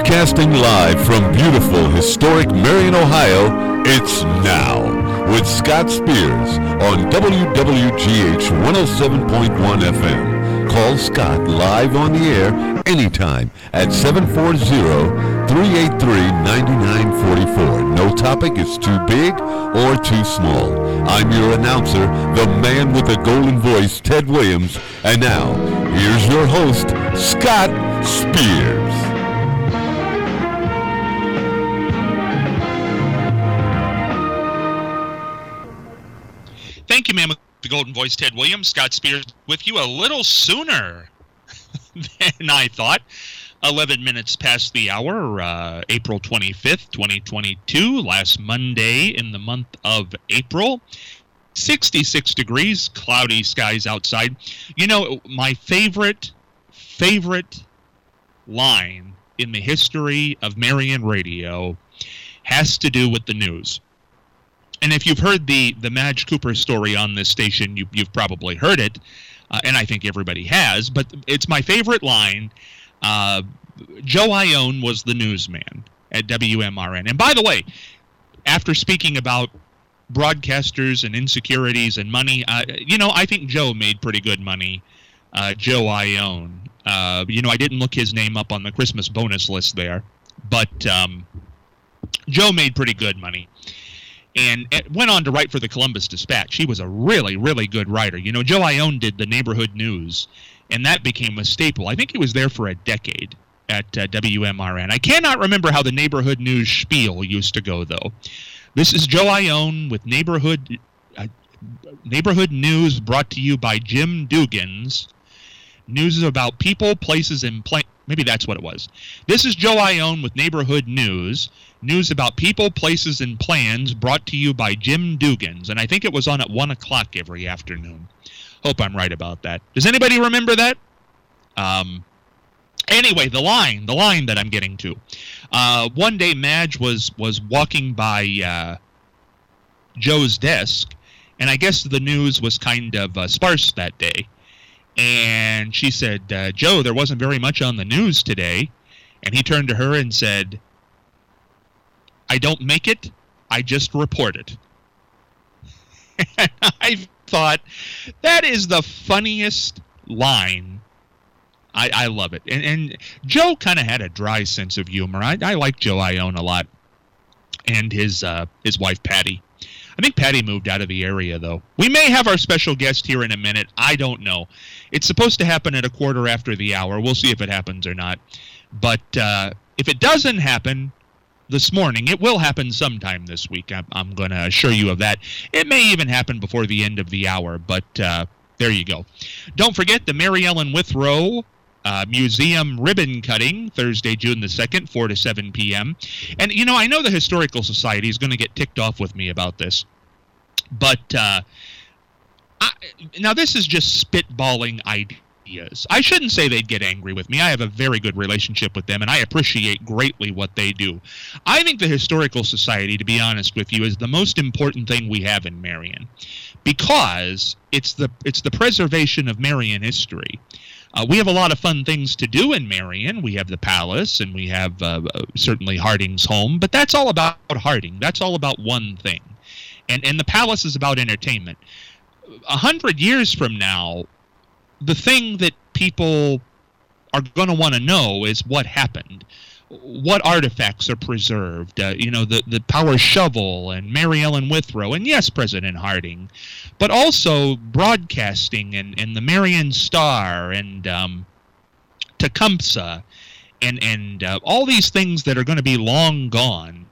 Broadcasting live from beautiful, historic Marion, Ohio, it's Now with Scott Spears on WWGH 107.1 FM. Call Scott live on the air anytime at 740-383-9944. No topic is too big or too small. I'm your announcer, the man with the golden voice, Ted Williams. And now, here's your host, Scott Spears. Thank you, man, with the golden voice, Ted Williams. Scott Spears with you a little sooner than I thought. 11 minutes past the hour, April 25th, 2022, last Monday in the month of April. 66 degrees, cloudy skies outside. You know, my favorite line in the history of Marion radio has to do with the news. And if you've heard the Madge Cooper story on this station, you've probably heard it, and I think everybody has, but it's my favorite line. Joe Ione was the newsman at WMRN. And by the way, after speaking about broadcasters and insecurities and money, I think Joe made pretty good money, Joe Ione. I didn't look his name up on the Christmas bonus list there, but Joe made pretty good money. And went on to write for the Columbus Dispatch. He was a really, really good writer. You know, Joe Ione did the neighborhood news, and that became a staple. I think he was there for a decade at WMRN. I cannot remember how the neighborhood news spiel used to go, though. This is Joe Ione with neighborhood news brought to you by Jim Dugans. News about people, places, and maybe that's what it was. This is Joe Ione with neighborhood news. News about people, places, and plans brought to you by Jim Dugans. And I think it was on at 1 o'clock every afternoon. Hope I'm right about that. Does anybody remember that? Anyway, the line that I'm getting to. One day Madge was walking by Joe's desk, and I guess the news was kind of sparse that day. And she said, Joe, there wasn't very much on the news today. And he turned to her and said, I don't make it, I just report it. And I thought, that is the funniest line. I love it. And Joe kind of had a dry sense of humor. I like Joe Ione a lot. And his wife, Patty. I think Patty moved out of the area, though. We may have our special guest here in a minute. I don't know. It's supposed to happen at a quarter after the hour. We'll see if it happens or not. But if it doesn't happen this morning, it will happen sometime this week. I'm going to assure you of that. It may even happen before the end of the hour, but there you go. Don't forget the Mary Ellen Withrow Museum ribbon cutting, Thursday, June the 2nd, 4 to 7 p.m. And, I know the Historical Society is going to get ticked off with me about this. But now this is just spitballing ideas. I shouldn't say they'd get angry with me. I have a very good relationship with them, and I appreciate greatly what they do. I think the Historical Society, to be honest with you, is the most important thing we have in Marion, because it's the preservation of Marion history. We have a lot of fun things to do in Marion. We have the Palace, and we have certainly Harding's home, but that's all about Harding. That's all about one thing. And the Palace is about entertainment. 100 years from now, the thing that people are going to want to know is what happened. What artifacts are preserved? The Power Shovel and Mary Ellen Withrow, and yes, President Harding, but also broadcasting and the Marion Star and Tecumseh and all these things that are going to be long gone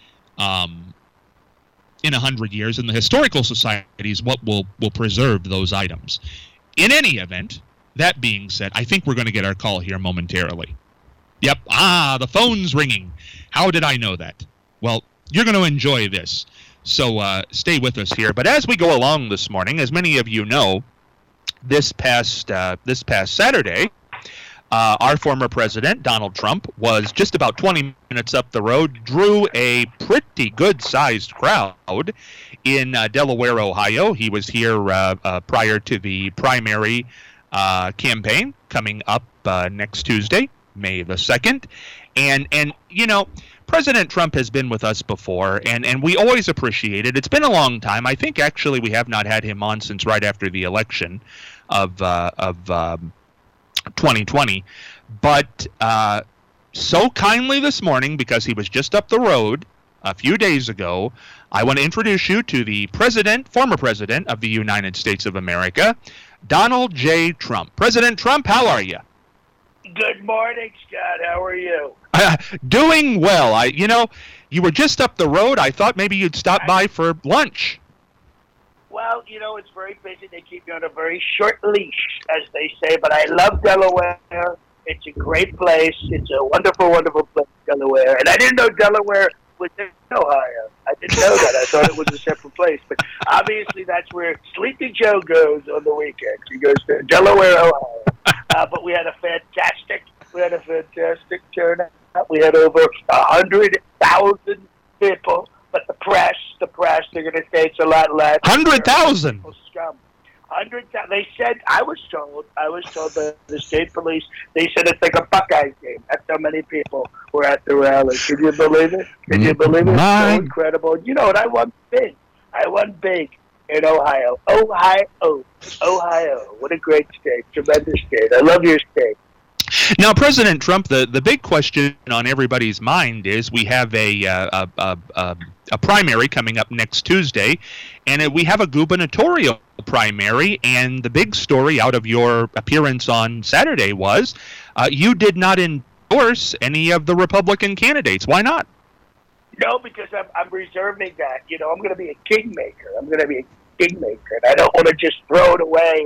in 100 years, and the Historical Society is what will preserve those items. In any event, that being said, I think we're going to get our call here momentarily. Yep. The phone's ringing. How did I know that? Well, you're going to enjoy this. So stay with us here. But as we go along this morning, as many of you know, this past Saturday, our former president, Donald Trump, was just about 20 minutes up the road, drew a pretty good-sized crowd in Delaware, Ohio. He was here prior to the primary campaign coming up next Tuesday, May the 2nd. And President Trump has been with us before, and we always appreciate it. It's been a long time. I think actually we have not had him on since right after the election of 2020. But so kindly this morning, because he was just up the road a few days ago, I want to introduce you to the former president of the United States of America, Donald J. Trump. President Trump, how are you? Good morning, Scott. How are you? Doing well. You were just up the road. I thought maybe you'd stop by for lunch. Well, it's very busy. They keep you on a very short leash, as they say. But I love Delaware. It's a great place. It's a wonderful, wonderful place, Delaware. And I didn't know Delaware was in Ohio. I didn't know that. I thought it was a separate place. But obviously that's where Sleepy Joe goes on the weekend. He goes to Delaware, Ohio. But we had a fantastic turnout. We had over 100,000 people. But the press, they're going to say it's a lot less. 100,000? Scum. 100,000. They said, I was told by the state police, they said it's like a Buckeyes game. That's how many people were at the rally. Can you believe it? Can you believe it? It's so incredible. You know what? I won big in Ohio. Ohio. What a great state. Tremendous state. I love your state. Now, President Trump, the big question on everybody's mind is we have a primary coming up next Tuesday, and we have a gubernatorial primary, and the big story out of your appearance on Saturday was you did not endorse any of the Republican candidates. Why not? No, because I'm reserving that. I'm going to be a kingmaker. And I don't want to just throw it away,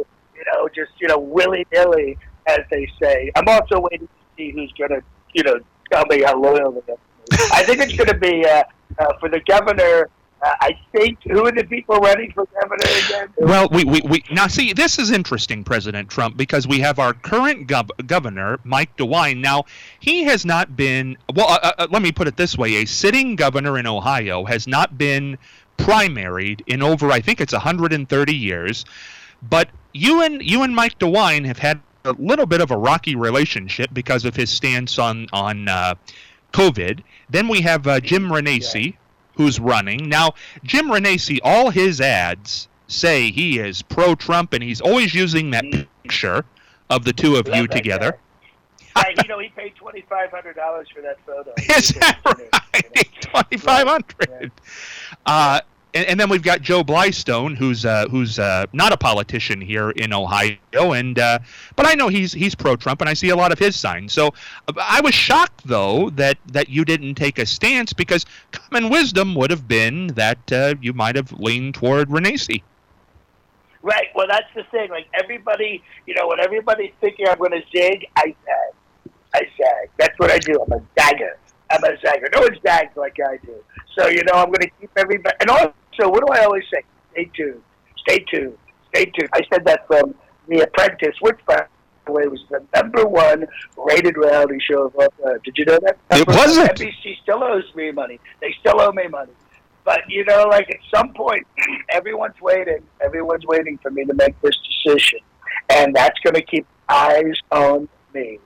willy-nilly, as they say. I'm also waiting to see who's going to, tell me how loyal they are. I think it's going to be for the governor. I think, who are the people running for governor again? Well, we now see, this is interesting, President Trump, because we have our current governor, Mike DeWine. Now, he has not been, let me put it this way, a sitting governor in Ohio has not been primaried in over, I think it's 130 years. But you and Mike DeWine have had a little bit of a rocky relationship because of his stance on COVID. Then we have Jim Renacci, who's running. Now, Jim Renacci, all his ads say he is pro-Trump, and he's always using that picture of the two of you together. He paid $2,500 for that photo. Is that right? $2,500. Yeah. And then we've got Joe Blystone, who's not a politician here in Ohio, but I know he's pro-Trump, and I see a lot of his signs. So I was shocked, though, that you didn't take a stance, because common wisdom would have been that you might have leaned toward Renacci. Right. Well, that's the thing. Like everybody, when everybody's thinking I'm going to zig, I zag. That's what I do. I'm a zagger. No one zags like I do. So, I'm going to keep everybody. And also, what do I always say? Stay tuned. I said that from The Apprentice, which, by the way, was the #1 rated reality show of all time. Did you know that? It wasn't. NBC still owes me money. They still owe me money. But, at some point, everyone's waiting. Everyone's waiting for me to make this decision. And that's going to keep eyes on me.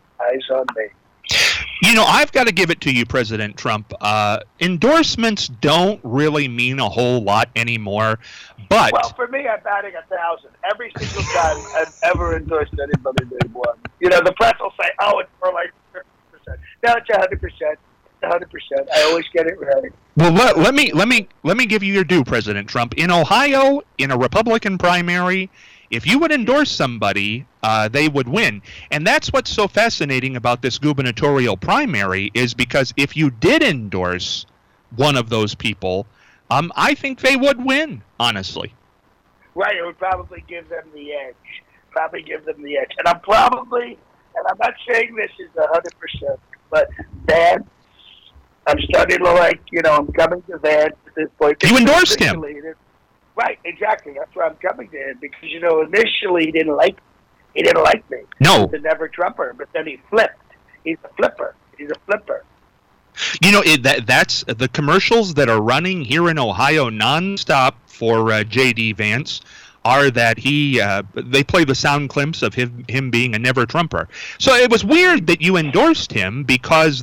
I've got to give it to you, President Trump. Endorsements don't really mean a whole lot anymore. But well, for me, I'm batting 1,000 every single time I've ever endorsed anybody named one. The press will say, "Oh, it's for like 50%." No, it's 100%. 100%. I always get it right. Well, let me give you your due, President Trump. In Ohio, in a Republican primary, if you would endorse somebody, they would win. And that's what's so fascinating about this gubernatorial primary, is because if you did endorse one of those people, I think they would win, honestly. Right, it would probably give them the edge. And I'm not saying this is 100%, but Vance, I'm starting to I'm coming to Vance at this point. You endorsed him. Right, exactly. That's why I'm coming to him, because initially he didn't like me. No, he's a never Trumper, but then he flipped. He's a flipper. That's the commercials that are running here in Ohio nonstop for J.D. Vance are that they play the sound clips of him being a never Trumper. So it was weird that you endorsed him because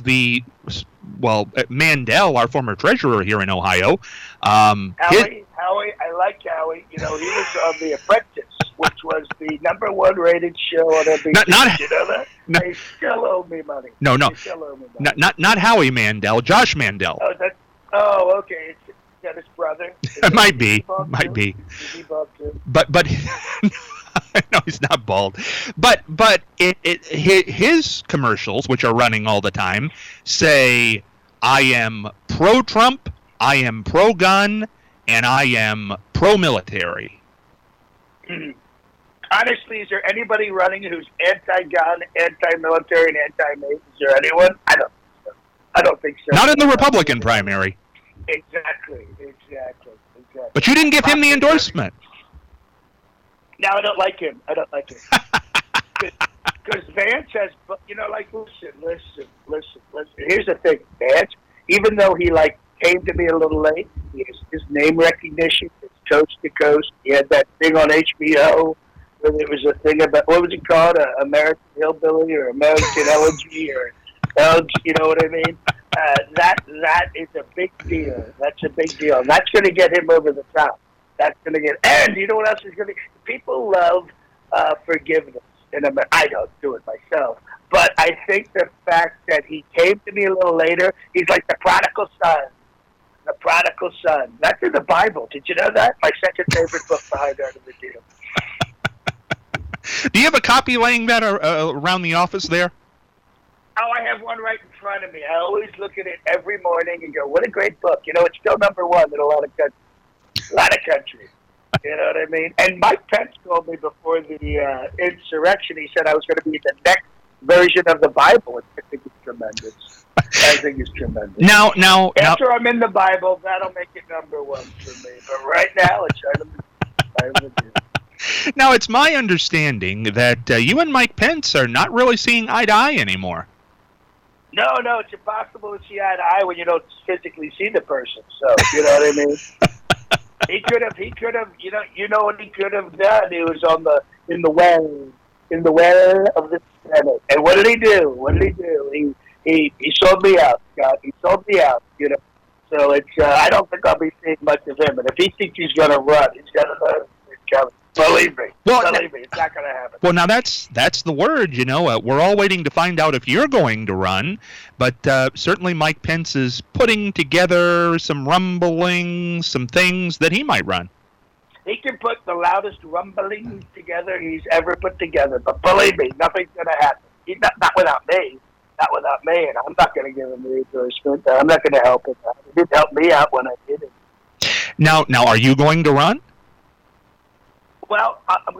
Mandel, our former treasurer here in Ohio, Howie, I like Howie. You know, he was on The Apprentice, which was the #1 rated show on NBC. You know that? No, they still owe me money. No, they still owe me money. Not Howie Mandel, Josh Mandel. Okay. Is that his brother? It might be. Is he bald too? But no, he's not bald. But his commercials, which are running all the time, say, "I am pro-Trump, I am pro-gun, and I am pro-military." Honestly, is there anybody running who's anti-gun, anti-military, and anti-Navy? Is there anyone? I don't think so. Not in the Republican primary. Exactly. But you didn't give him the endorsement. No, I don't like him. Because Vance has, listen. Here's the thing, Vance, even though he, came to me a little late, his name recognition is coast to coast. He had that thing on HBO where there was a thing about, what was it called, American Hillbilly or American Elegy or you know what I mean? That is a big deal. That's a big deal. And that's going to get him over the top. That's going to get, and you know what else is going to, people love forgiveness. And I don't do it myself. But I think the fact that he came to me a little later, he's like the prodigal son. The prodigal son. That's in the Bible. Did you know that? My second favorite book behind Art of the Deal. Do you have a copy laying that around the office there? Oh, I have one right in front of me. I always look at it every morning and go, what a great book. You know, it's still #1 in a lot of countries. You know what I mean? And Mike Pence told me before the insurrection, he said I was going to be the next version of the Bible. I think it's tremendous. I think it's tremendous. Now, after I'm in the Bible, that'll make it #1 for me. But right now, it's Art of the Deal. Now, it's my understanding that you and Mike Pence are not really seeing eye to eye anymore. No, it's impossible to see eye to eye when you don't physically see the person. So, you know what I mean? He could have, you know what he could have done? He was in the well of the Senate. And what did he do? He sold me out, Scott. He sold me out, you know. So it's, I don't think I'll be seeing much of him. And if he thinks he's going to run, he's going to run. It's coming. Believe me, it's not going to happen. Well, now that's the word, you know. We're all waiting to find out if you're going to run, but certainly Mike Pence is putting together some rumblings, some things that he might run. He can put the loudest rumblings together he's ever put together, but believe me, nothing's going to happen. Not without me. Not without me, and I'm not going to give him the endorsement. I'm not going to help him out. He didn't help me out when I did it. Now, are you going to run? Well,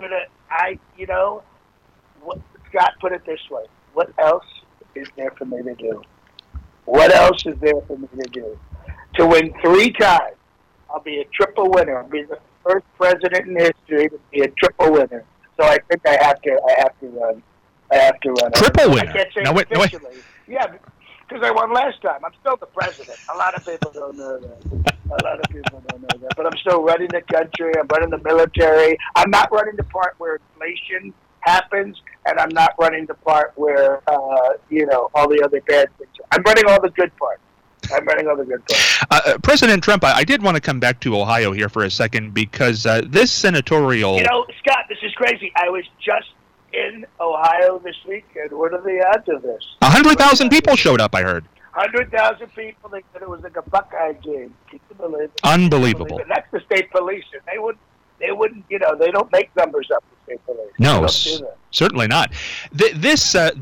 Scott, put it this way. What else is there for me to do? To win 3 times, I'll be a triple winner. I'll be the first president in history to be a triple winner. So I think I have to run. Triple winner? I can't say officially. Yeah, because I won last time. I'm still the president. A lot of people don't know that. But I'm still running the country. I'm running the military. I'm not running the part where inflation happens, and I'm not running the part where, all the other bad things. I'm running all the good parts. President Trump, I did want to come back to Ohio here for a second because this senatorial... You know, Scott, this is crazy. I was just in Ohio this week, and what are the odds of this? 100,000 people showed up, I heard. 100,000 people. They said it was like a Buckeye game. Can you believe it? Unbelievable. And that's the state police. And they wouldn't, they don't make numbers up, the state police. No, certainly not. This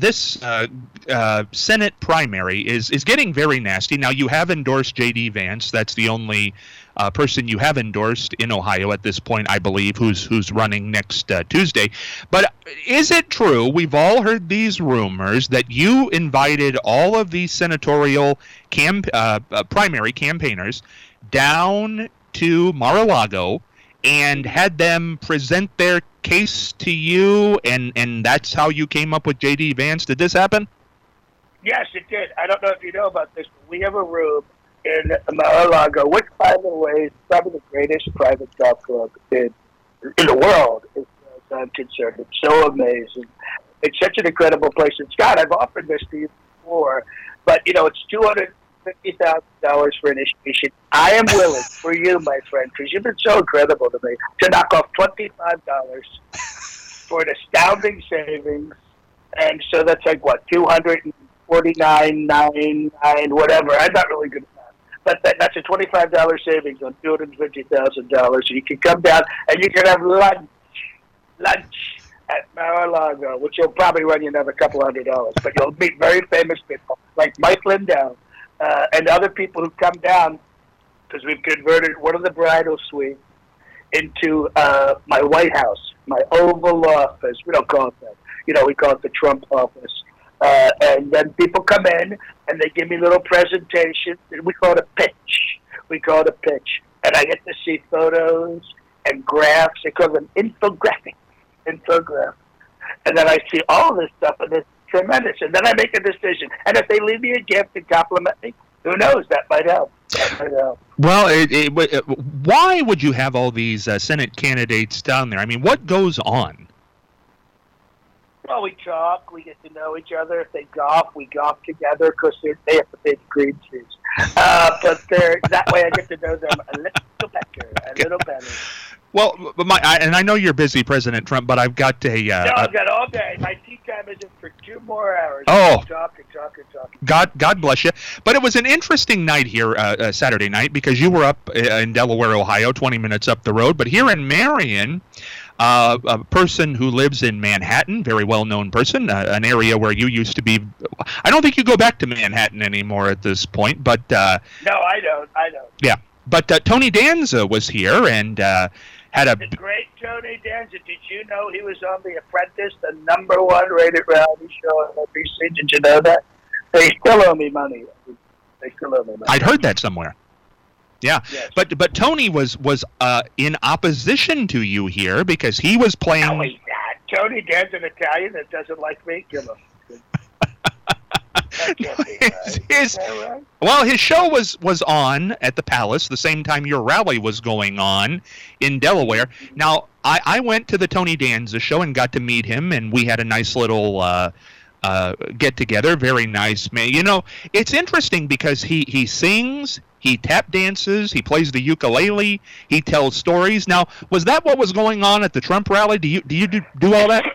Senate primary is getting very nasty. Now, you have endorsed J.D. Vance. That's the only person you have endorsed in Ohio at this point, I believe, who's running next Tuesday. But is it true, we've all heard these rumors, that you invited all of these senatorial primary campaigners down to Mar-a-Lago and had them present their case to you, and that's how you came up with J.D. Vance? Did this happen? Yes, it did. I don't know if you know about this, but we have a room in Mar-a-Lago, which, by the way, is probably the greatest private golf club in in the world, as far as I'm concerned. It's so amazing. It's such an incredible place. And Scott, I've offered this to you before, but it's $250,000 for initiation. I am willing for you, my friend, because you've been so incredible to me, to knock off $25 for an astounding savings. And so that's like what, $249.99, whatever. I'm not really good at that, but that's a $25 savings on $250,000. So you can come down and you can have lunch at Mar-a-Lago, which will probably run you another couple $100. But you'll meet very famous people like Mike Lindell and other people who come down, because we've converted one of the bridal suites into my White House, my Oval Office. We don't call it that. We call it the Trump office. And then people come in and they give me little presentations, and we call it a pitch. And I get to see photos and graphs. They call them infographics. And then I see all this stuff, and it's tremendous. And then I make a decision. And if they leave me a gift and compliment me, who knows? That might help. Well, why would you have all these Senate candidates down there? I mean, what goes on? Well, we talk. We get to know each other. If they golf, we golf together because they have the big green shoes. But that way I get to know them a little better. Well, and I know you're busy, President Trump, but I've got a... no, I've got all day. My tea time is in for 2 more hours. Oh. Talking. God bless you. But it was an interesting night here, Saturday night, because you were up in Delaware, Ohio, 20 minutes up the road. But here in Marion, a person who lives in Manhattan, very well-known person, an area where you used to be... I don't think you go back to Manhattan anymore at this point, but... no, I don't. Yeah. But Tony Danza was here and... The great Tony Danza. Did you know he was on The Apprentice, the #1 rated reality show on NBC? Did you know that? They still owe me money. I'd heard that somewhere. Yeah, yes. But Tony was in opposition to you here because he was playing. How is that? Tony Danza, an Italian that doesn't like me? Give him. Well, his show was on at the Palace the same time your rally was going on in Delaware. Now, I went to the Tony Danza show and got to meet him, and we had a nice little get-together. Very nice man. It's interesting because he sings, he tap dances, he plays the ukulele, he tells stories. Now, was that what was going on at the Trump rally? Do you do all that?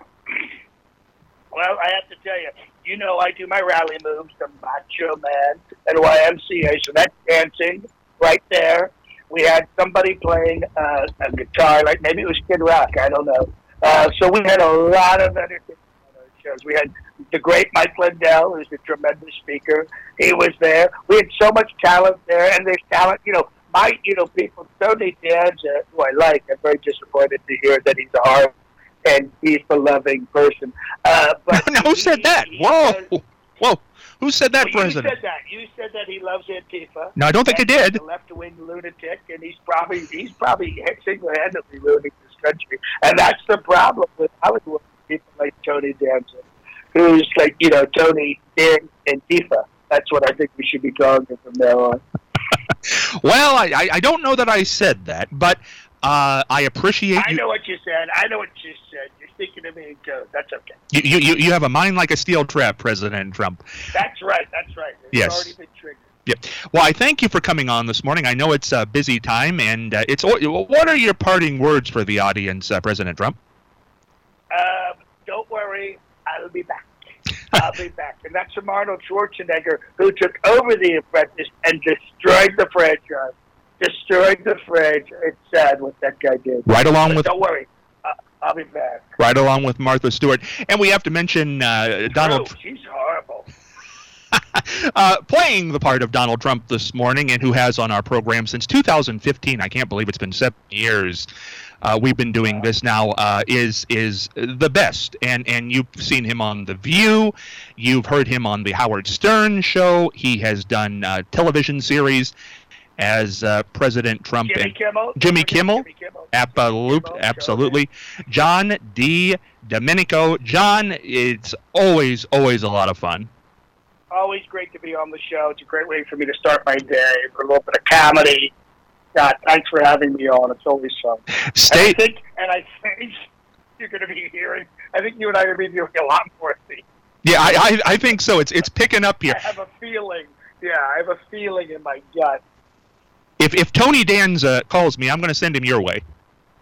Well, I have to tell you, I do my rally moves, the Macho Man and YMCA, so that's dancing right there. We had somebody playing a guitar, like maybe it was Kid Rock, I don't know. So we had a lot of entertainment on our shows. We had the great Mike Lindell, who's a tremendous speaker. He was there. We had so much talent there, and there's talent, people. Tony Danza, who I like, I'm very disappointed to hear that he's a hard and peace-loving person. But who said that? Whoa. Who said that, President? You said that he loves Antifa. No, I don't think I did. He's a left-wing lunatic, and he's probably single-handedly ruining this country. And that's the problem with Hollywood people like Tony Danza, who's like, Tony in Antifa. That's what I think we should be calling him from now on. Well, I don't know that I said that, but I appreciate. I know what you said. You're speaking to me in code. That's okay. You have a mind like a steel trap, President Trump. That's right. It's yes. already been triggered. Yep. Well, I thank you for coming on this morning. I know it's a busy time, and what are your parting words for the audience, President Trump? Don't worry, I'll be back. I'll be back. And that's from Arnold Schwarzenegger, who took over The Apprentice and destroyed the franchise. It's sad what that guy did. Right along with. Don't worry, I'll be back. Right along with Martha Stewart, and we have to mention Donald. She's horrible. Playing the part of Donald Trump this morning, and who has on our program since 2015. I can't believe it's been 7 years. We've been doing this now. Is the best, and you've seen him on The View. You've heard him on the Howard Stern show. He has done television series as President Trump Jimmy and Kimmel. Jimmy Kimmel. Absolutely. John D. Domenico. John, it's always a lot of fun. Always great to be on the show. It's a great way for me to start my day, for a little bit of comedy. Scott, thanks for having me on. It's always fun. Stay. I think you're going to be hearing. I think you and I are going to be doing a lot more things. Yeah, I think so. It's picking up here. I have a feeling. Yeah, I have a feeling in my gut. If Tony Danza calls me, I'm going to send him your way.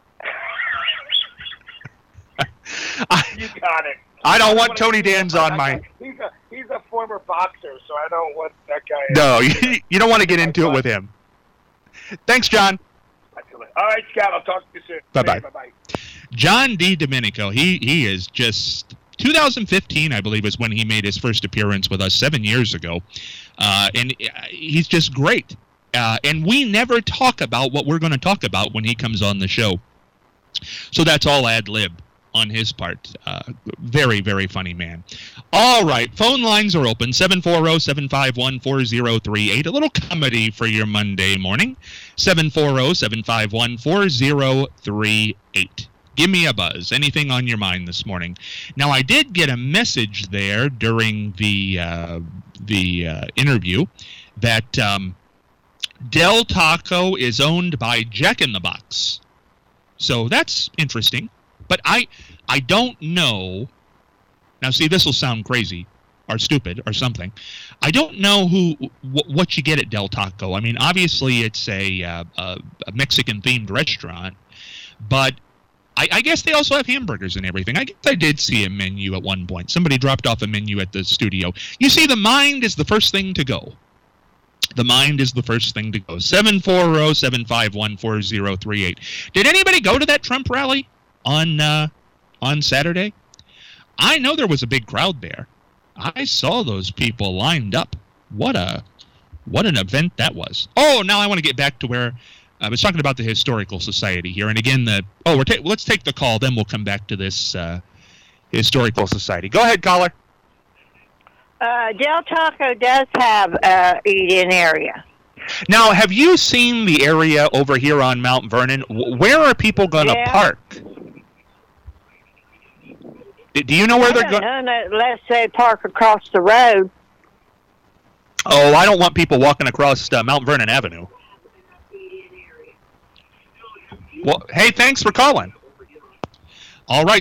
You got it. I don't want Tony Danza on my. He's a former boxer, so I don't want that guy. No, you don't want to get into it with him. Thanks, John. All right, Scott. I'll talk to you soon. Bye-bye. Bye-bye. John DiDomenico, he is just 2015, I believe, is when he made his first appearance with us 7 years ago, and he's just great. And we never talk about what we're going to talk about when he comes on the show, so that's all ad lib on his part. Very, very funny man. All right, phone lines are open, 740-751-4038. A little comedy for your Monday morning, 740-751-4038. Give me a buzz. Anything on your mind this morning? Now, I did get a message there during the interview that Del Taco is owned by Jack in the Box. So that's interesting. But I don't know. Now, see, this will sound crazy or stupid or something. I don't know what you get at Del Taco. I mean, obviously, it's a Mexican-themed restaurant, but I guess they also have hamburgers and everything. I guess I did see a menu at one point. Somebody dropped off a menu at the studio. You see, the mind is the first thing to go. The mind is the first thing to go. 740-751-4038. Did anybody go to that Trump rally on Saturday? I know there was a big crowd there. I saw those people lined up. What an event that was. Oh, now I want to get back to where I was talking about the Historical Society here. And again, let's take the call, then we'll come back to this Historical Society. Go ahead, caller. Del Taco does have a eat-in area. Now, have you seen the area over here on Mount Vernon? Where are people going to park? Do you know where they're going? Unless they park across the road. Oh, I don't want people walking across Mount Vernon Avenue. Well, hey, thanks for calling. All right,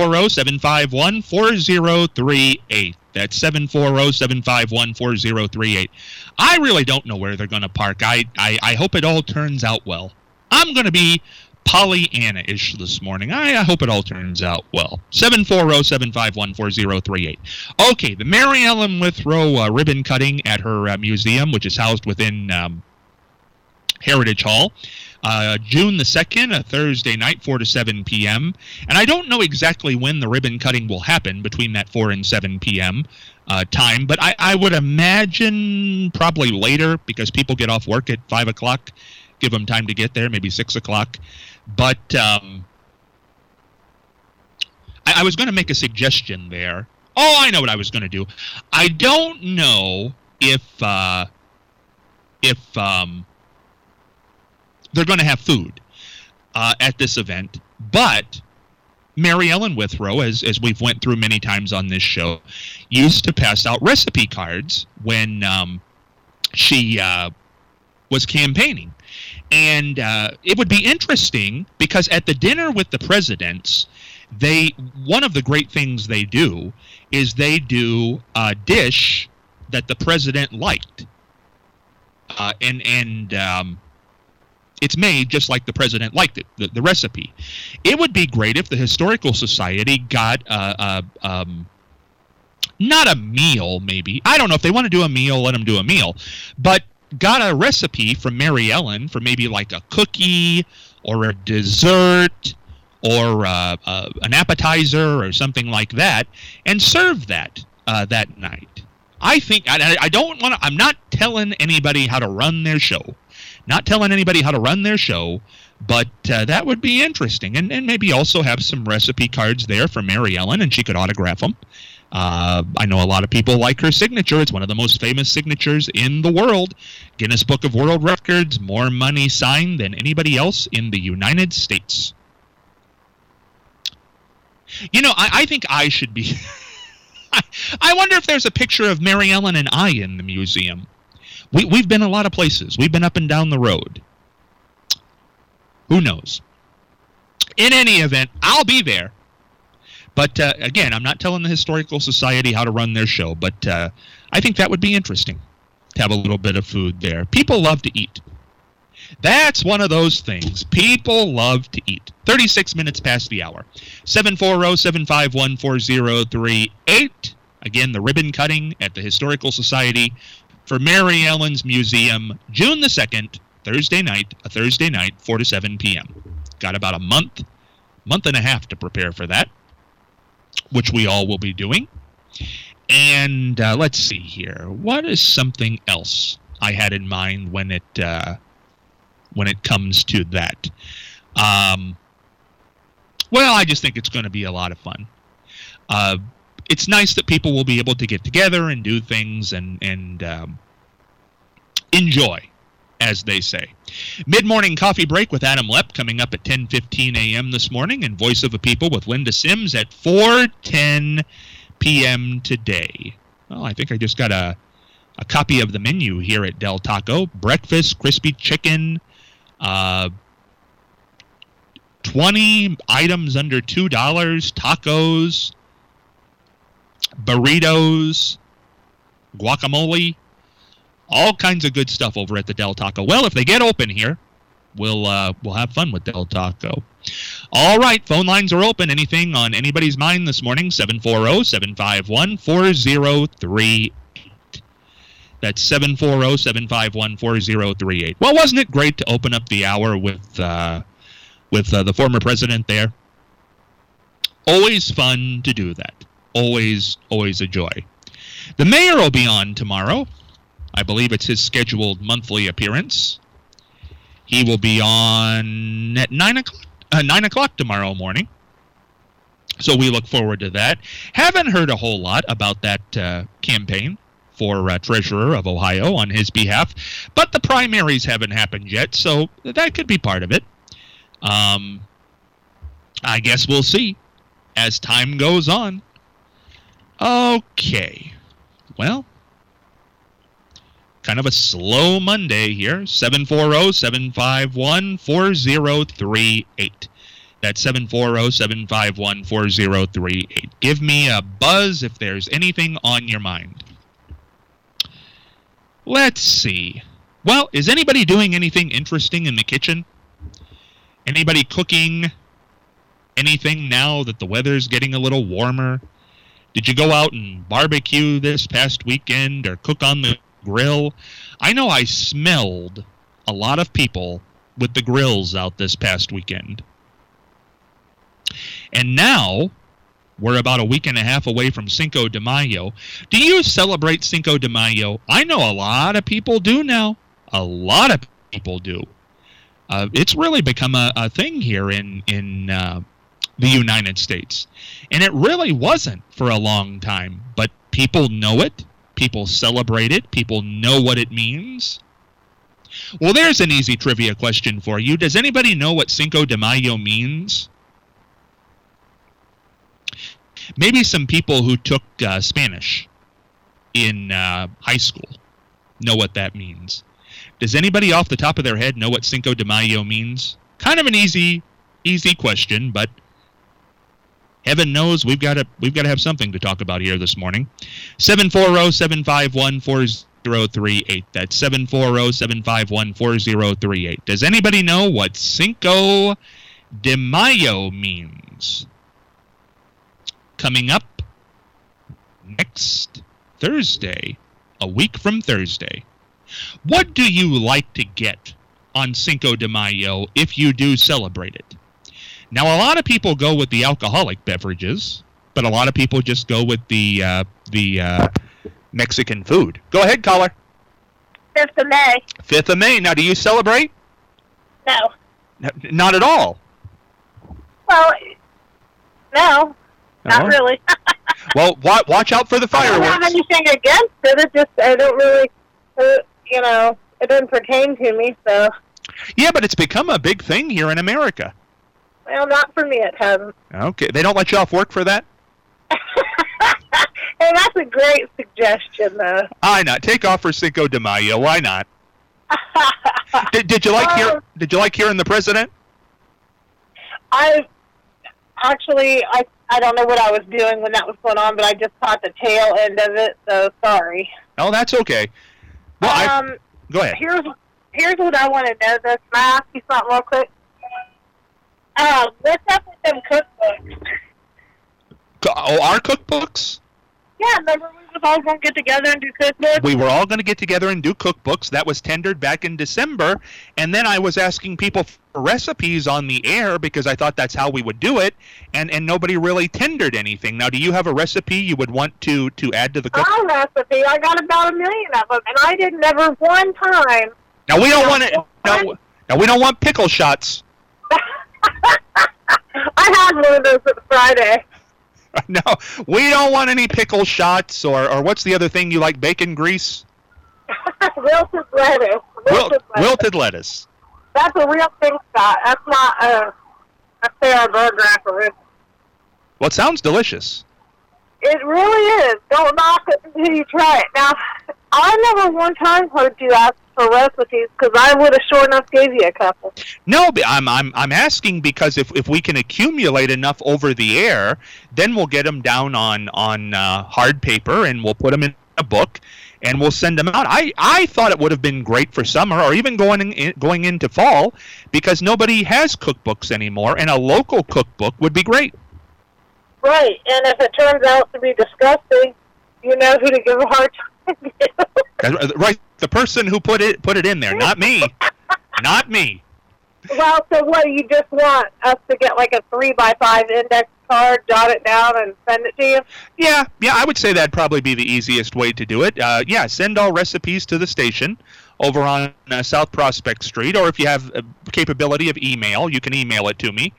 740-751-4038. That's 740-751-4038. I really don't know where they're going to park. I hope it all turns out well. I'm going to be Pollyanna-ish this morning. I hope it all turns out well. 740-751-4038. Okay, the Mary Ellen Withrow ribbon cutting at her museum, which is housed within Heritage Hall. June the 2nd, a Thursday night, 4 to 7 p.m. And I don't know exactly when the ribbon cutting will happen between that 4 and 7 p.m. Time, but I would imagine probably later because people get off work at 5 o'clock. Give them time to get there, maybe 6 o'clock. But I was going to make a suggestion there. Oh, I know what I was going to do. I don't know if they're going to have food at this event, but Mary Ellen Withrow, as we've went through many times on this show, used to pass out recipe cards when she was campaigning. And it would be interesting because at the dinner with the presidents, one of the great things they do is they do a dish that the president liked. It's made just like the president liked it, the recipe. It would be great if the Historical Society got not a meal, maybe. I don't know if they want to do a meal, let them do a meal. But got a recipe from Mary Ellen for maybe like a cookie or a dessert or an appetizer or something like that, and serve that that night. I think I don't want to. I'm not telling anybody how to run their show. Not telling anybody how to run their show, but that would be interesting. And maybe also have some recipe cards there for Mary Ellen, and she could autograph them. I know a lot of people like her signature. It's one of the most famous signatures in the world. Guinness Book of World Records, more money signed than anybody else in the United States. You know, I think I should be... I wonder if there's a picture of Mary Ellen and I in the museum. We've been a lot of places. We've been up and down the road. Who knows? In any event, I'll be there. But again, I'm not telling the Historical Society how to run their show, but I think that would be interesting to have a little bit of food there. People love to eat. That's one of those things. People love to eat. 36 minutes past the hour. 740-751-4038. Again, the ribbon cutting at the Historical Society for Mary Ellen's Museum, June the 2nd, Thursday night, 4 to 7 p.m. Got about a month and a half to prepare for that, which we all will be doing. And let's see here. What is something else I had in mind when it comes to that? Well, I just think it's going to be a lot of fun. It's nice that people will be able to get together and do things and enjoy, as they say. Mid-morning coffee break with Adam Lepp coming up at 10:15 a.m. this morning, and Voice of a People with Linda Sims at 4:10 p.m. today. Well, I think I just got a copy of the menu here at Del Taco. Breakfast, crispy chicken, 20 items under $2, tacos, burritos, guacamole, all kinds of good stuff over at the Del Taco. Well, if they get open here, we'll have fun with Del Taco. All right, phone lines are open. Anything on anybody's mind this morning? 740-751-4038. That's 740-751-4038. Well, wasn't it great to open up the hour with the former president there? Always fun to do that. Always a joy. The mayor will be on tomorrow. I believe it's his scheduled monthly appearance. He will be on at 9 o'clock tomorrow morning. So we look forward to that. Haven't heard a whole lot about that campaign for Treasurer of Ohio on his behalf, but the primaries haven't happened yet, so that could be part of it. I guess we'll see as time goes on. Okay. Well, kind of a slow Monday here. 740-751-4038. That's 740-751-4038. Give me a buzz if there's anything on your mind. Let's see. Well, is anybody doing anything interesting in the kitchen? Anybody cooking anything now that the weather's getting a little warmer? Did you go out and barbecue this past weekend or cook on the grill? I know I smelled a lot of people with the grills out this past weekend. And now we're about a week and a half away from Cinco de Mayo. Do you celebrate Cinco de Mayo? I know a lot of people do now. A lot of people do. It's really become a thing here in the United States. And it really wasn't for a long time. But people know it. People celebrate it. People know what it means. Well, there's an easy trivia question for you. Does anybody know what Cinco de Mayo means? Maybe some people who took Spanish in high school know what that means. Does anybody off the top of their head know what Cinco de Mayo means? Kind of an easy question, but heaven knows we've got to have something to talk about here this morning. 740-751-4038. That's 740-751-4038. Does anybody know what Cinco de Mayo means? Coming up next Thursday, a week from Thursday. What do you like to get on Cinco de Mayo if you do celebrate it? Now, a lot of people go with the alcoholic beverages, but a lot of people just go with the Mexican food. Go ahead, caller. 5th of May. 5th of May. Now, do you celebrate? No. Not at all. Well, no, not really. Well, watch out for the fireworks. I don't have anything against it. It just, I don't really, it doesn't pertain to me, so. Yeah, but it's become a big thing here in America. Well, not for me, it hasn't. Okay. They don't let you off work for that? Hey, that's a great suggestion, though. Why not? Take off for Cinco de Mayo. Why not? Did you like hearing the president? I don't know what I was doing when that was going on, but I just caught the tail end of it, so sorry. Oh, that's okay. Well, go ahead. Here's what I want to know. This, can I ask you something real quick? What's up with them cookbooks? Our cookbooks? Yeah, remember we was all going to get together and do cookbooks? We were all going to get together and do cookbooks. That was tendered back in December. And then I was asking people for recipes on the air because I thought that's how we would do it. And nobody really tendered anything. Now, do you have a recipe you would want to add to the cookbook? Our recipe, I got about 1 million of them, and I did never one time. Now, we don't want it. No, we don't want pickle shots. I had one of those at Friday. No, we don't want any pickle shots or what's the other thing you like, bacon grease? Wilted lettuce. Wilted lettuce. That's a real thing, Scott. That's not a Sarah Burger apple. Well, it sounds delicious. It really is. Don't knock it until you try it. Now, I never one time heard you ask for recipes because I would have sure enough gave you a couple. No, but I'm asking because if we can accumulate enough over the air, then we'll get them down on hard paper and we'll put them in a book and we'll send them out. I thought it would have been great for summer or even going into fall because nobody has cookbooks anymore, and a local cookbook would be great. Right, and if it turns out to be disgusting, you know who to give a hard time to. Right, the person who put it in there, not me. Not me. Well, so what, you just want us to get like a 3x5 index card, jot it down, and send it to you? Yeah, I would say that'd probably be the easiest way to do it. Send all recipes to the station over on South Prospect Street, or if you have a capability of email, you can email it to me,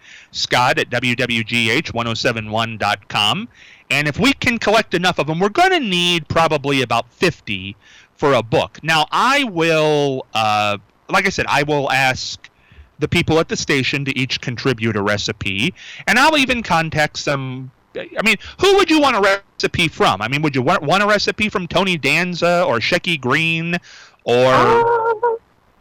scott@wwgh1071.com. And if we can collect enough of them, we're going to need probably about 50 for a book. Now, I will, like I said, I will ask the people at the station to each contribute a recipe, and I'll even contact some. I mean, who would you want a recipe from? I mean, would you want a recipe from Tony Danza or Shecky Green or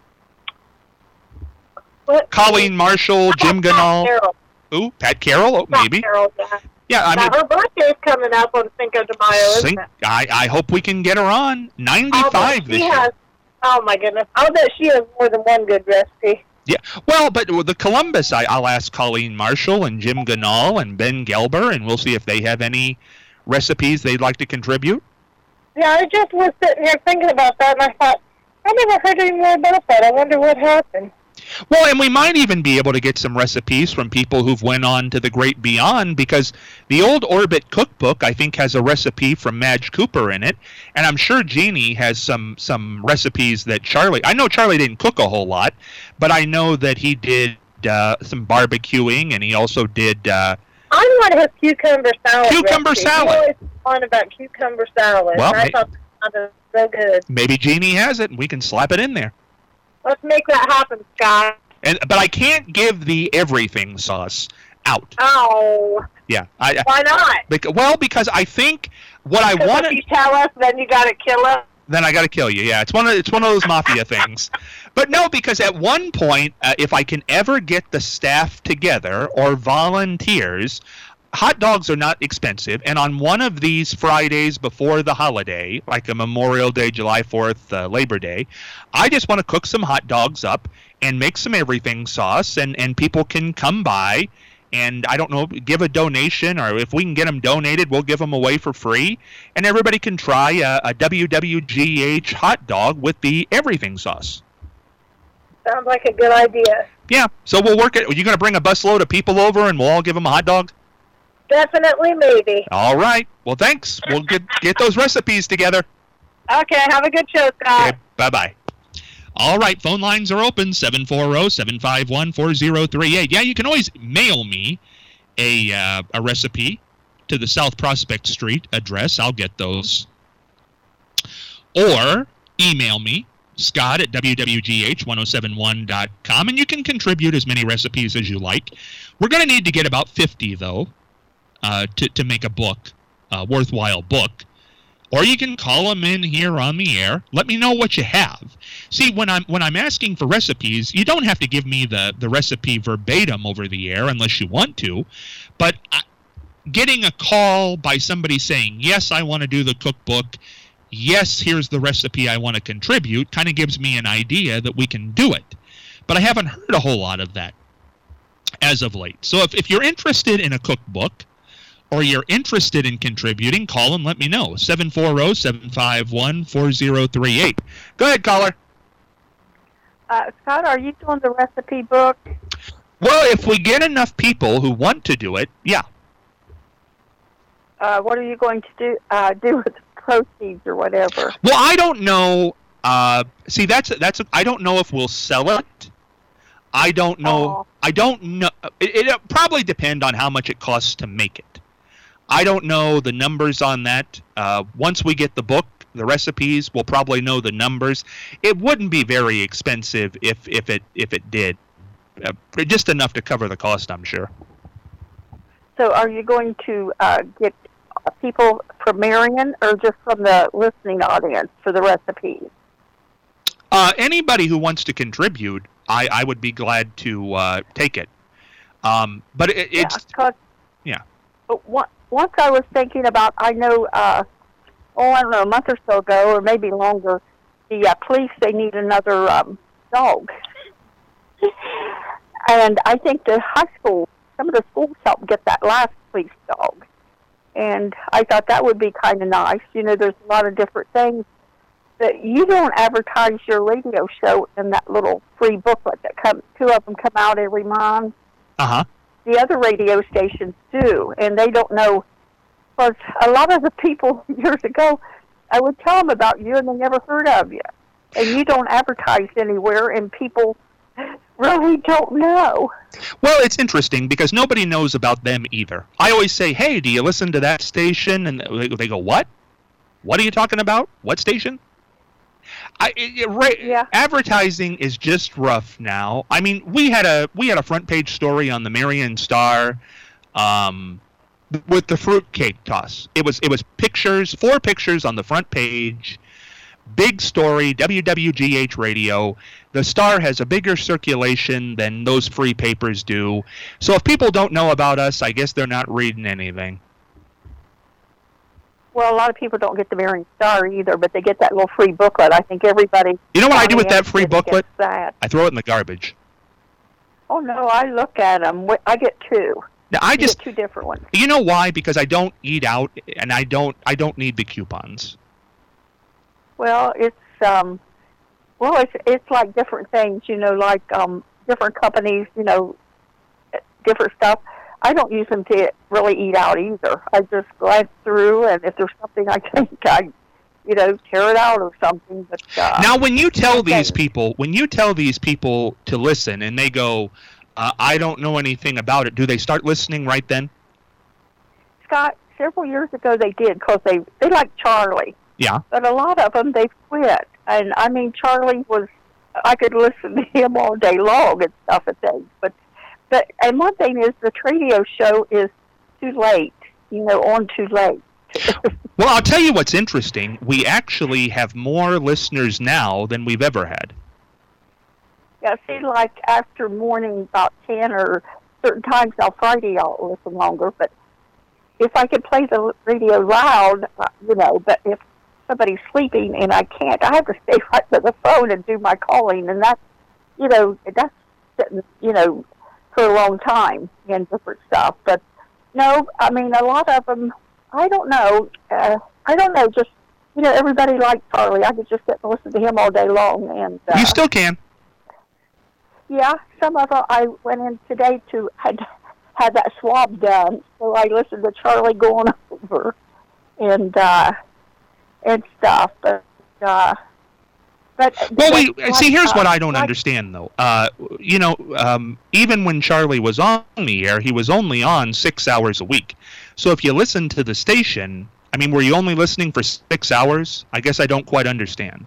Colleen Marshall, Jim Ganal? Ooh, Pat Carroll? Oh, maybe. Carroll, yeah. Yeah, I mean, her birthday's coming up on Cinco de Mayo, isn't it? I hope we can get her on. 95 this year. Oh, my goodness. I'll bet she has more than one good recipe. Yeah, well, but with the Columbus, I'll ask Colleen Marshall and Jim Ganal and Ben Gelber, and we'll see if they have any recipes they'd like to contribute. Yeah, I just was sitting here thinking about that, and I thought, I never heard any more about that. I wonder what happened. Well, and we might even be able to get some recipes from people who've went on to the great beyond, because the old Orbit cookbook, I think, has a recipe from Madge Cooper in it, and I'm sure Jeannie has some recipes that I know Charlie didn't cook a whole lot, but I know that he did some barbecuing, and he also did... I want his cucumber salad. Cucumber recipe. salad. He always on about cucumber salad. Well, I thought that was so good. Maybe Jeannie has it, and we can slap it in there. Let's make that happen, Scott. But I can't give the everything sauce out. Oh. Yeah. Why not? Because I think what I want. If you tell us, then you got to kill us. Then I got to kill you. Yeah, it's one of those mafia things. But no, because at one point, if I can ever get the staff together or volunteers. Hot dogs are not expensive, and on one of these Fridays before the holiday, like a Memorial Day, July 4th, Labor Day, I just want to cook some hot dogs up and make some everything sauce, and people can come by and, I don't know, give a donation, or if we can get them donated, we'll give them away for free, and everybody can try a WWGH hot dog with the everything sauce. Sounds like a good idea. Yeah, so we'll work it. Are you going to bring a busload of people over and we'll all give them a hot dog? Definitely, maybe. All right. Well, thanks. We'll get those recipes together. Okay. Have a good show, Scott. Okay, bye-bye. All right. Phone lines are open, 740-751-4038. Yeah, you can always mail me a recipe to the South Prospect Street address. I'll get those. Or email me, scott@wwgh1071.com, and you can contribute as many recipes as you like. We're going to need to get about 50, though. To make a book, worthwhile book. or you can call them in here on the air. Let me know what you have. See, when I'm asking for recipes, you don't have to give me the recipe verbatim over the air unless you want to, but getting a call by somebody saying, yes, I want to do the cookbook, yes, here's the recipe I want to contribute, kind of gives me an idea that we can do it. But I haven't heard a whole lot of that as of late. So if you're interested in a cookbook or you're interested in contributing, call and let me know. 740-751-4038. Go ahead, caller. Scott, are you doing the recipe book? Well, if we get enough people who want to do it, yeah. What are you going to do with the proceeds or whatever? Well, I don't know. See, I don't know if we'll sell it. I don't know. I don't know. It'll probably depend on how much it costs to make it. I don't know the numbers on that. Once we get the book, the recipes, we'll probably know the numbers. It wouldn't be very expensive if it did. Just enough to cover the cost, I'm sure. So are you going to get people from Marion or just from the listening audience for the recipes? Anybody who wants to contribute, I would be glad to take it. But it's... Yeah. Once I was thinking about, I know, I don't know, a month or so ago, or maybe longer, the police, they need another dog. And I think the high school, some of the schools helped get that last police dog. And I thought that would be kind of nice. You know, there's a lot of different things that you don't advertise your radio show in that little free booklet that comes, 2 of them come out every month. Uh-huh. The other radio stations do, and they don't know. Because a lot of the people years ago, I would tell them about you, and they never heard of you. And you don't advertise anywhere, and people really don't know. Well, it's interesting because nobody knows about them either. I always say, hey, do you listen to that station? And they go, what? What are you talking about? What station? Yeah. Advertising is just rough now. I mean, we had a front page story on the Marion Star with the fruitcake toss. It was pictures, 4 pictures on the front page. Big story, WWGH radio. The Star has a bigger circulation than those free papers do. So if people don't know about us, I guess they're not reading anything. Well, a lot of people don't get the Marion Star either, but they get that little free booklet. I think everybody... You know what I do with that free booklet? That. I throw it in the garbage. Oh, no, I look at them. I get 2. Now, I get 2 different ones. You know why? Because I don't eat out, and I don't need the coupons. Well, it's like different things, you know, like different companies, you know, different stuff. I don't use them to really eat out either. I just glance through, and if there's something I think I, you know, tear it out or something. But now, when you tell these people to listen, and they go, I don't know anything about it, do they start listening right then? Scott, several years ago they did, because they like Charlie. Yeah. But a lot of them, they've quit. And, I mean, Charlie was, I could listen to him all day long and stuff and things. But and one thing is the radio show is too late, you know, on too late. Well, I'll tell you what's interesting. We actually have more listeners now than we've ever had. Yeah, see, like after morning about 10 or certain times on Friday, I'll listen longer. But if I could play the radio loud, you know, but if somebody's sleeping and I can't, I have to stay right to the phone and do my calling. And that's, you know, that's sitting, you know, for a long time and different stuff. But no, I mean, a lot of them, I don't know, just, you know, everybody liked Charlie. I could just sit and listen to him all day long. And you still can. Yeah, some of them, I went in today to had that swab done, so I listened to Charlie going over and stuff. But see, here's what I don't understand, though. You know, even when Charlie was on the air, he was only on 6 hours a week. So if you listen to the station, I mean, were you only listening for 6 hours? I guess I don't quite understand.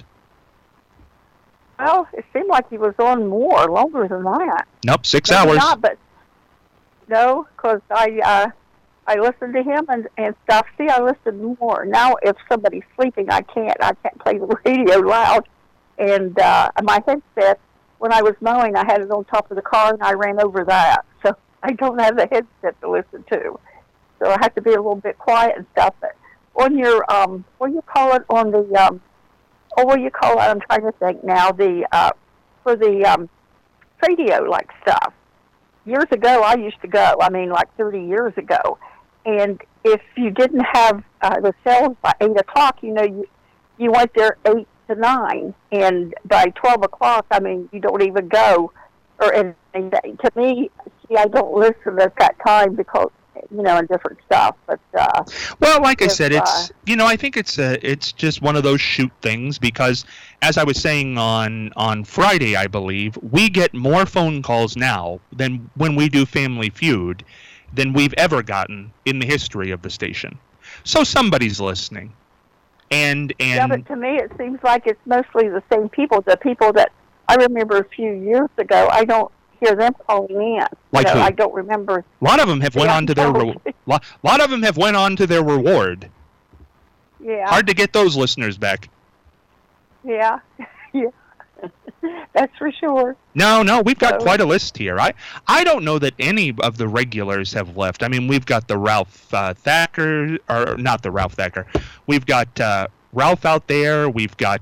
Well, it seemed like he was on longer than that. Nope, 6 hours. Not, but no, because I I listen to him and stuff. See, I listen more. Now, if somebody's sleeping, I can't play the radio loud. And my headset, when I was mowing, I had it on top of the car, and I ran over that. So I don't have the headset to listen to. So I have to be a little bit quiet and stuff. But on your, what do you call it, on the, what do you call it? I'm trying to think now. For the radio-like stuff. Years ago, I used to go, like 30 years ago. And if you didn't have the sales by 8 o'clock, you went there 8 to 9. And by 12 o'clock, you don't even go or anything. To me, see, I don't listen at that time because, and different stuff. But well, like I said, it's I think it's just one of those shoot things because, as I was saying on Friday, I believe we get more phone calls now than when we do Family Feud than we've ever gotten in the history of the station. So somebody's listening, and yeah, but to me, it seems like it's mostly the same people. The people that I remember a few years ago, I don't hear them calling in. Like who? I don't remember. A lot of them have went on to their lot of them have went on to their reward. Yeah. Hard to get those listeners back. Yeah. Yeah. That's for sure. No, we've got quite a list here. I don't know that any of the regulars have left. We've got the Ralph Thacker, or not the Ralph Thacker. We've got Ralph out there. We've got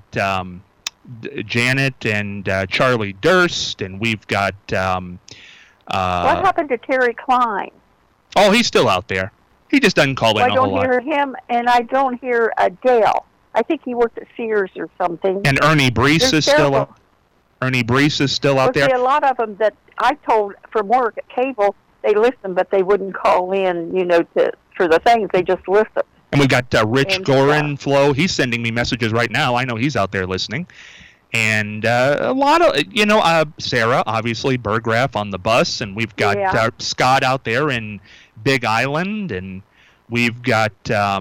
Janet and Charlie Durst, and we've got what happened to Terry Klein? Oh, he's still out there. He just doesn't call in a whole lot. I don't hear him, and I don't hear Dale. I think he worked at Sears or something. And Ernie Brees is still out. Ernie Brees is still out there. See, a lot of them that I told from work at cable, they listen, but they wouldn't call in, for the things. They just listen. And we got Rich Gorin, Flo. He's sending me messages right now. I know he's out there listening. And a lot of, Sarah, obviously, Burgraff on the bus. And we've got Scott out there in Big Island. And we've got,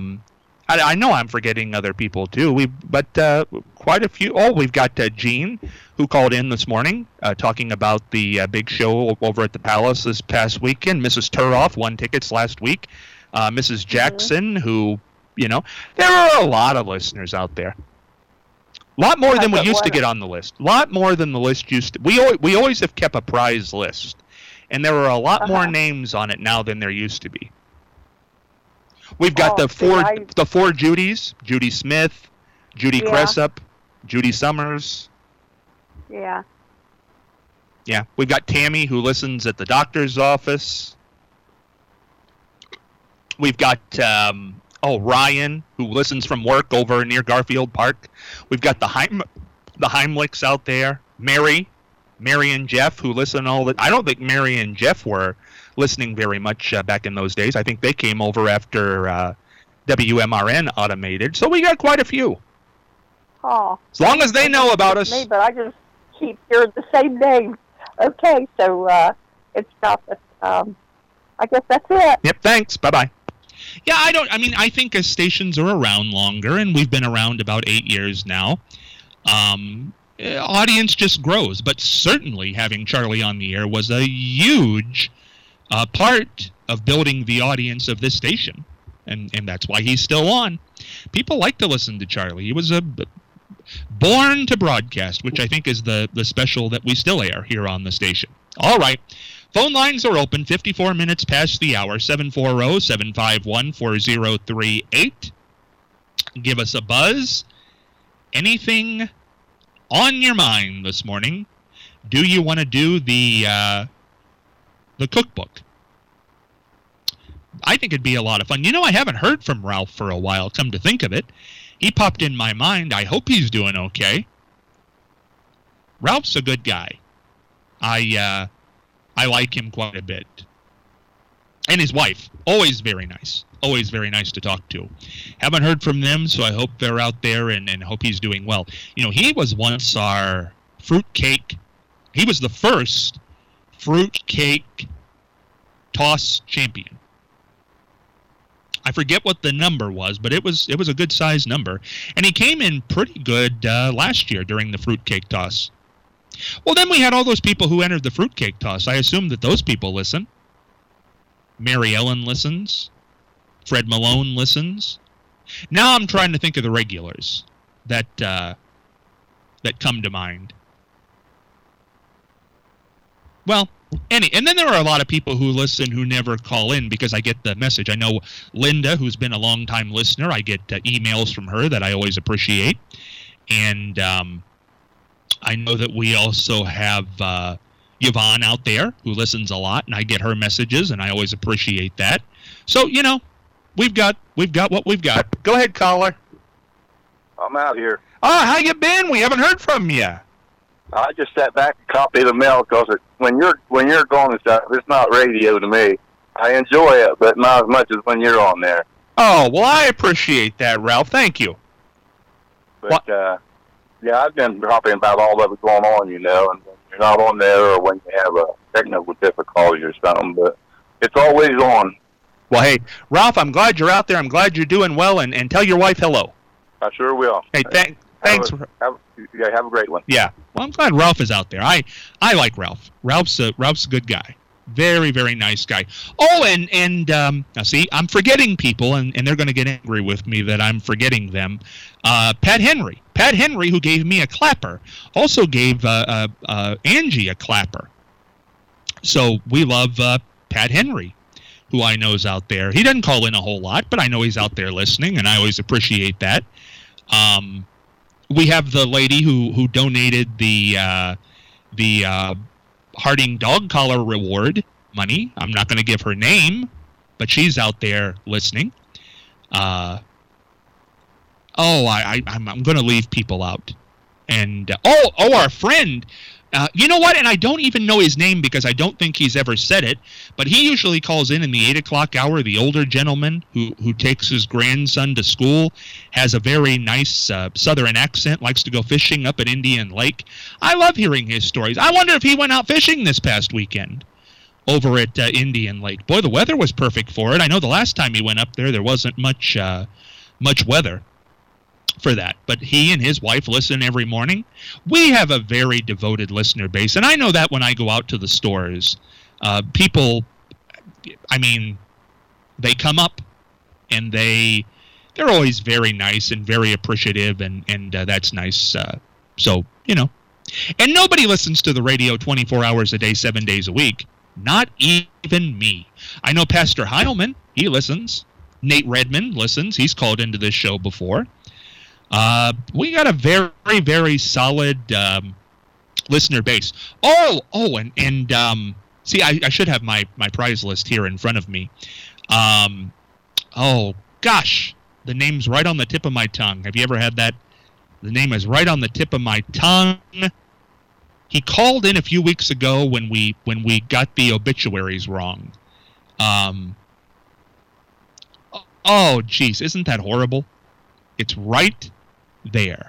I know I'm forgetting other people, too. But quite a few. Oh, we've got Gene, who called in this morning, talking about the big show over at the Palace this past weekend. Mrs. Turoff won tickets last week. Mrs. Jackson, who, there are a lot of listeners out there. A lot more than we used to get on the list. A lot more than the list used to. We always have kept a prize list, and there are a lot more names on it now than there used to be. We've got the four Judys: Judy Smith, Judy Cressup, Judy Summers. Yeah. Yeah, we've got Tammy, who listens at the doctor's office. We've got Ryan, who listens from work over near Garfield Park. We've got the Heimlichs out there. Mary and Jeff, who listen all the. I don't think Mary and Jeff were listening very much back in those days. I think they came over after WMRN automated. So we got quite a few. Oh. As long as they know about us. Me, but I just keep hearing the same name. Okay, so it's not. I guess that's it. Yep. Thanks. Bye-bye. Yeah, I think as stations are around longer, and we've been around about 8 years now, audience just grows. But certainly having Charlie on the air was a huge part of building the audience of this station. And that's why he's still on. People like to listen to Charlie. He was born to broadcast, which I think is the special that we still air here on the station. All right. Phone lines are open, 54 minutes past the hour, 740-751-4038. Give us a buzz. Anything on your mind this morning? Do you want to do the cookbook? I think it'd be a lot of fun. I haven't heard from Ralph for a while, come to think of it. He popped in my mind. I hope he's doing okay. Ralph's a good guy. I like him quite a bit. And his wife, always very nice. Always very nice to talk to. Haven't heard from them, so I hope they're out there and hope he's doing well. He was once our fruitcake. He was the first fruitcake toss champion. I forget what the number was, but it was a good size number. And he came in pretty good last year during the fruitcake toss. Well, then we had all those people who entered the fruitcake toss. I assume that those people listen. Mary Ellen listens. Fred Malone listens. Now I'm trying to think of the regulars that come to mind. Well, and then there are a lot of people who listen who never call in because I get the message. I know Linda, who's been a long-time listener, I get emails from her that I always appreciate. And I know that we also have Yvonne out there who listens a lot, and I get her messages, and I always appreciate that. So, we've got what we've got. Go ahead, caller. I'm out here. Oh, how you been? We haven't heard from you. I just sat back and copied the mail because when you're going and stuff, it's not radio to me. I enjoy it, but not as much as when you're on there. Oh, well, I appreciate that, Ralph. Thank you. But, yeah, I've been talking about all of it going on, and when you're not on there or when you have a technical difficulty or something, but it's always on. Well, hey, Ralph, I'm glad you're out there. I'm glad you're doing well, and tell your wife hello. I sure will. Hey, thanks. Have a great one. Yeah. Well, I'm glad Ralph is out there. I like Ralph. Ralph's a good guy. Very, very nice guy. Oh, and now see, I'm forgetting people, and they're going to get angry with me that I'm forgetting them. Pat Henry. Pat Henry, who gave me a clapper, also gave Angie a clapper. So we love Pat Henry, who I know is out there. He doesn't call in a whole lot, but I know he's out there listening, and I always appreciate that. We have the lady who donated the Harding Dog Collar Reward money. I'm not going to give her name, but she's out there listening. I'm going to leave people out. And our friend. You know what? And I don't even know his name because I don't think he's ever said it. But he usually calls in the 8 o'clock hour. The older gentleman who takes his grandson to school, has a very nice southern accent, likes to go fishing up at Indian Lake. I love hearing his stories. I wonder if he went out fishing this past weekend over at Indian Lake. Boy, the weather was perfect for it. I know the last time he went up there wasn't much weather for that, but he and his wife listen every morning. We have a very devoted listener base, and I know that when I go out to the stores, people, they come up and they're always very nice and very appreciative, and that's nice. So and nobody listens to the radio 24 hours a day, 7 days a week. Not even me. I know Pastor Heilman, he listens. Nate Redmond listens. He's called into this show before. We got a very, very solid listener base. See, I should have my prize list here in front of me. Gosh, the name's right on the tip of my tongue. Have you ever had that? The name is right on the tip of my tongue. He called in a few weeks ago when we got the obituaries wrong. Geez, isn't that horrible? It's right there.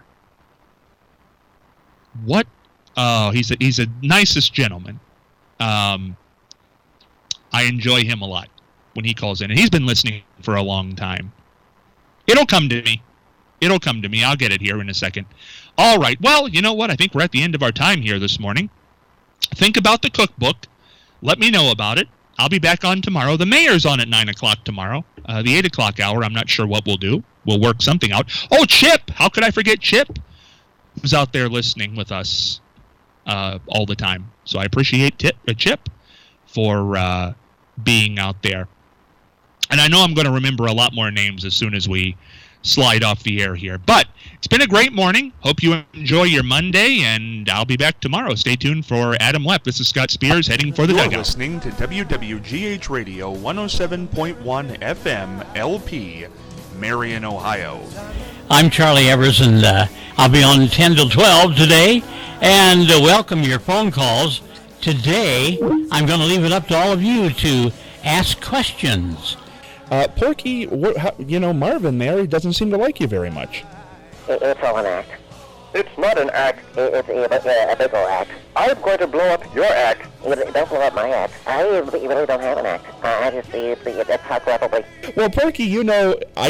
What? Oh, he's a nicest gentleman. I enjoy him a lot when he calls in, and he's been listening for a long time. It'll come to me. I'll get it here in a second. All right. Well, you know what? I think we're at the end of our time here this morning. Think about the cookbook. Let me know about it. I'll be back on tomorrow. The mayor's on at 9 o'clock tomorrow. The 8 o'clock hour, I'm not sure what we'll do. We'll work something out. Oh, Chip! How could I forget Chip? Who's out there listening with us all the time. So I appreciate Chip for being out there. And I know I'm going to remember a lot more names as soon as we slide off the air here. But it's been a great morning. Hope you enjoy your Monday, and I'll be back tomorrow. Stay tuned for Adam Lepp. This is Scott Spears heading for the You're dugout. Listening to WWGH Radio 107.1 FM LP, Marion, Ohio. I'm Charlie Evers, and I'll be on 10 till 12 today, and welcome your phone calls. Today, I'm going to leave it up to all of you to ask questions. Porky, Marvin there, he doesn't seem to like you very much. It's all an act. It's not an act. It's a big old act. I'm going to blow up your act. Don't blow up my act. I really don't have an act. I just, it's hot probably. Well, Porky, I